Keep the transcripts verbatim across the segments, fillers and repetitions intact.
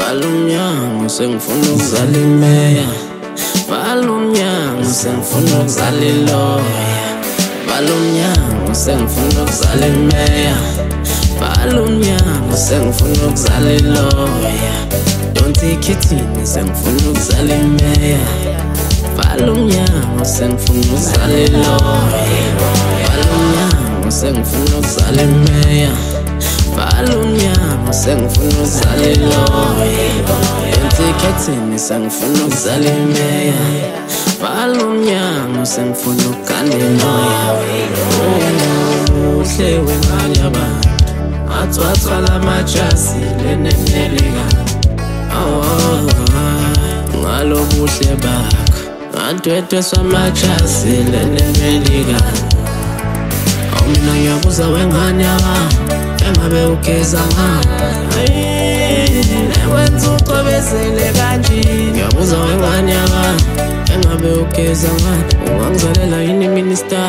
vala umnyango sengifuna ukuzala imeya, vala umnyango sengifuna ukuzala iloya, vala umnyango sengifuna ukuzala imeya, vala umnyango sengifuna ukuzala iloya, donsi ikhethini sengifuna ukuzala imeya, vala umnyango sengifuna ukuzala iloya, vala umnyango sengifuna ukuzala imeya, vala umnyango sengifuna ukuzala iloya, donsi ikhethini sengifuna ukuzala imeya, vala umnyango sengifuna ukuganda iloya. Uhle wengane yabantu athwathwala amajasi leneneleka, ngalo buhle bakho adwedweswa amajasi leneneleka. Mina ngiyabuza wengane yabantu engabe ugeza ngani, nekwenza ucobezele kanje. Ngiyabuza wengane yabantu engabe ugeza ngani, ungangizalela yini minister?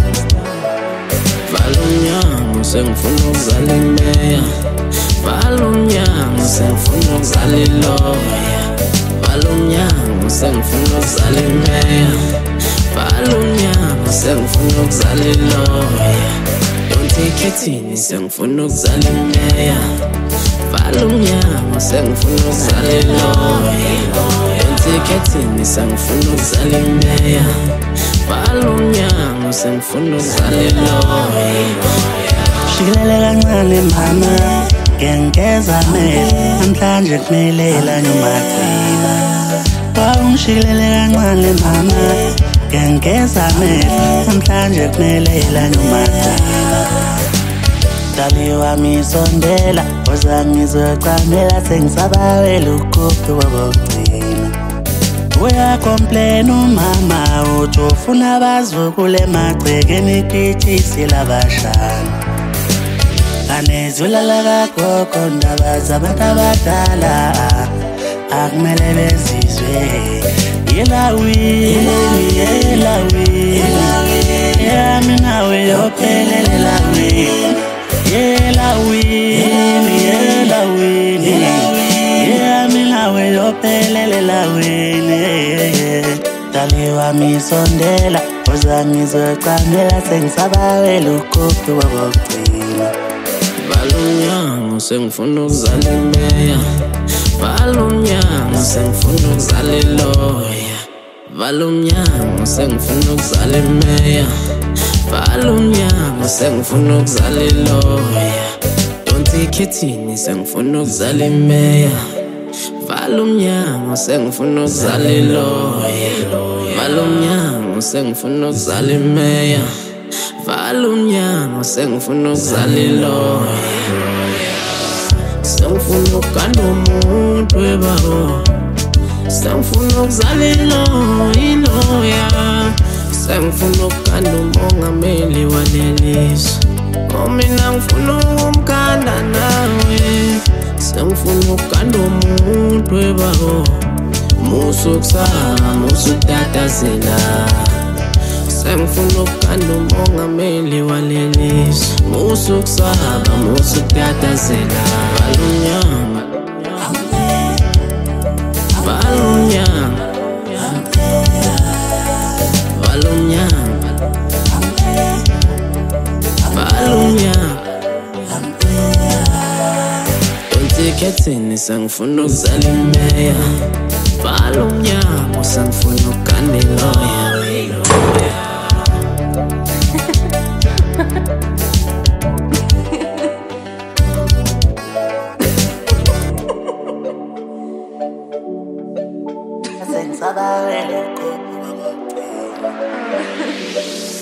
Vala umnyango sengifuna ukuzala imeya, vala umnyango sengifuna ukuzala iloya, vala umnyango sengifuna ukuzala imeya, vala umnyango sengifuna ukuzala iloya, donsi ikhethini sengifuna ukuzala imeya, vala umnyango sengifuna ukuzala iloya, donsi ikhethini sengifuna ukuzala imeya, vala umnyango sengifuna ukuzala iloya. Shikilela kancane mama, ngengeza amehlo namhlanje kumelela nyomathina. Wawungishikilele kancane mama, ngengeza amehlo namhlanje kumelela nyomathina. Dali wami sondela, oza ngizoqamela sengisabawela ukuphi wabokugcina. Uyacomplain umama uthi ufuna abazukule emagcekeni iphithisi labashana. Kanezulala kagogo ndaba zabantu abadala akumele bezizwe. Yelawini, yelawini, yami nawe yophelele lawini. Yelawini, yelawini, yami nawe yophelele lawini. Dali wami sondela, oza ngizoqamela sengisabawela ukuphi wabokugcina. Vala umnyango sengifuna ukuzala imeya, vala umnyango sengifuna ukuzala iloya, vala umnyango sengifuna ukuzala imeya, vala umnyango sengifuna ukuzala iloya, donsi ikhethini sengifuna ukuzala imeya, vala umnyango sengifuna ukuzala iloya, vala umnyango sengifuna ukuzala imeya, vala umnyango sengifuna ukuzala iloya. Sengifuna ukuganda umuntu webabo, sengifuna ukuzala iloya, sengifuna ukuganda umongameli walelizwe. Mina ngifuna ukumganda nawe, sengifuna ukuganda umuntu webabo, musu ukusaba musu ukutatazela. Sengifuna ukuganda umongameli walelizwe, musu ukusaba musu ukutatazela. Vala umnyango, vala umnyango, vala umnyango, vala umnyango, donsi ikhethini sengifuna ukuzala imeya, vala umnyango sengifuna ukuganda iloya. Sengisabawela ukuphi wabokugcina.